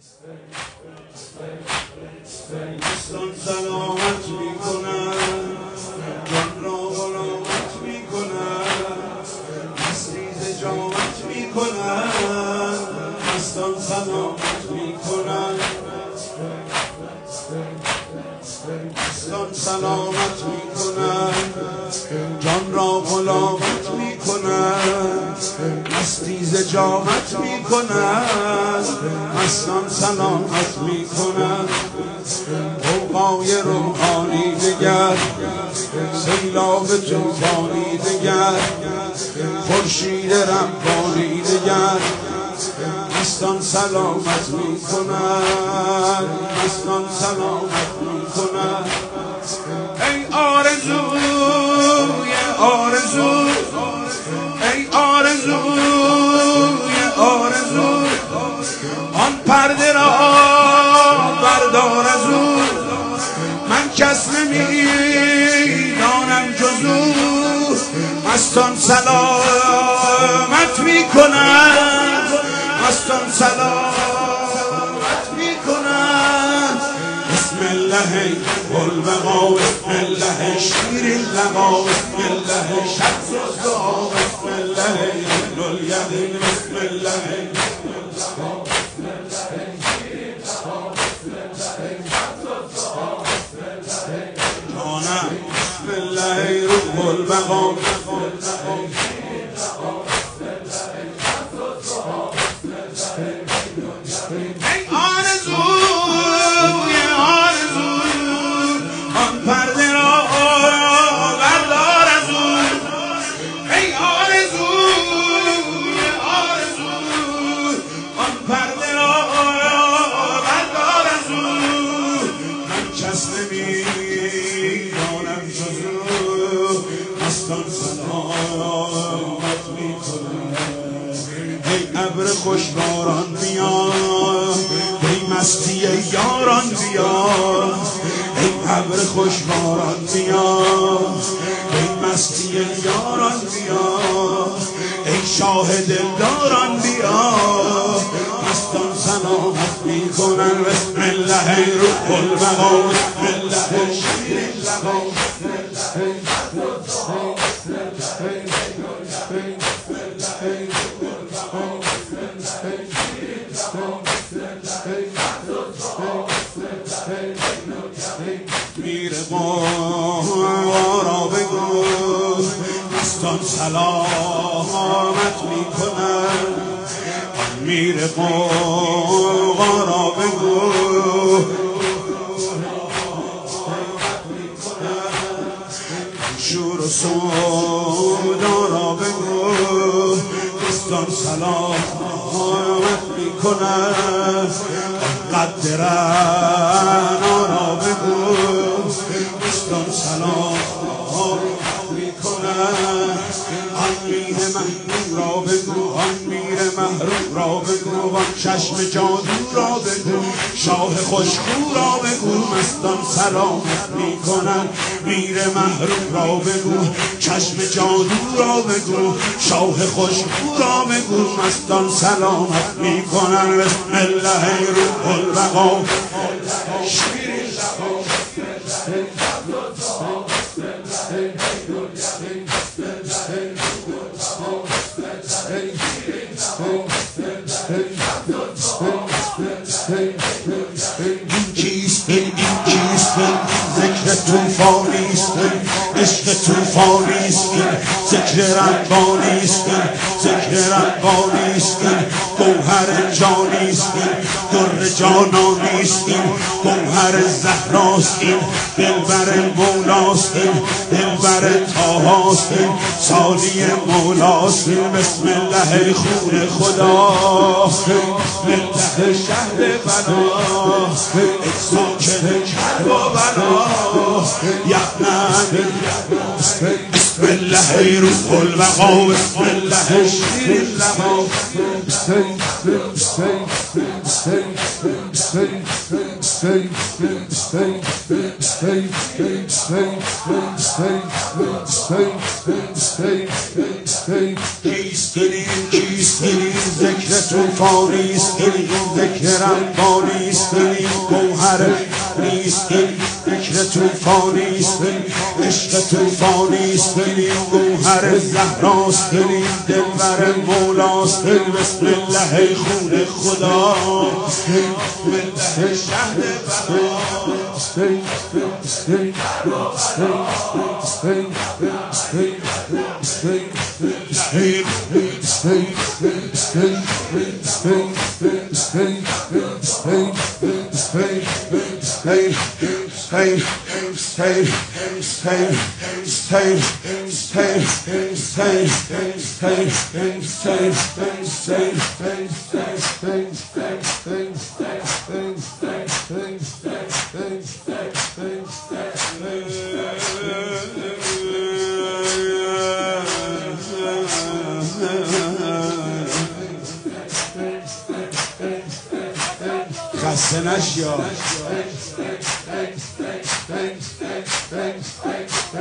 مستان سلامت می کنند، جان را غلامت می کنند، مستی جامت می کنند، مستان سلامت می کنند، مستان سلامت می کنند، جان را غلامت می کنند، مستی ز جامت می کنند، مستان سلامت می کنند. غوغای روحانی دگر، سیلاب طوفانی دگر، خورشید ربانی دگر، مستان سلامت می کنند، مستان سلامت می کنند. ای آرزوی آرزو، ای آرزوی آرزو، آن پرده را بردار از او، من کس نمیدانم جز او، مستان سلامت می کنند، مستان سلامت می کنند. بسم الله البقا، بسم الله شیر اللقا، بسم الله شمس الضحا، بسم الله الیدین، بسم الله جانم، بسم الله روح البقا، ای آرزوی آرزو، آن پرده را بردار از او، ای آرزوی آرزو، آن پرده را بردار از او، من کس نمیدانم جز او، مستان سلامت می کنند. ای ابر خوشباران بیا، ای مستی یاران بیا، ای ابر خوشباران بیا، ای مستی یاران بیا، ای شاه دلداران بیا، مستان سلامت می کنند. بسم الله روح البقا، بسم الله شیر اللقا، میر قوا بگو، مستان سلامت می کنند. میر قوا بگو، شور و سودا را بگو، مستان سلامت می کنند. قدرنا را بگو، مستان سلامت می کنند. آن میر محروم را بگو، آن میر محروم را بگو، آن چشم جادو را بگو، شاه خوشخو را بگو، مستان سلامت می کنند. میر محروم را بگو، چشم جادو را بگو، شاه خوشخو را بگو، مستان سلامت می کنند. بسم الله روح البقا، شیر اللقا، این کیست، این کیست، ذکر طوفانیست، عشق طوفانیست، ذکر ربانیست، ذکر ربانیست، گوهر جانیست، در جانانیست، گوهر زهراست، دلبر مولاست، دلبر طاهاست، سالی مولاست. بسم الله خون خدا، بسم الله شهر بنا، ای ساکن کرب و بنا، یحنن بسم الله ای روح البقا بسم الله شیر اللقا کیست این ذکر توفانیست این ذکر ربانیست این گوهر نیست این ذکر توفانیست این عشق توفانیست این گوهر زهراست این دلبر مولاست بسم الله ای خون خدا بسم الله شهد خسته نشیا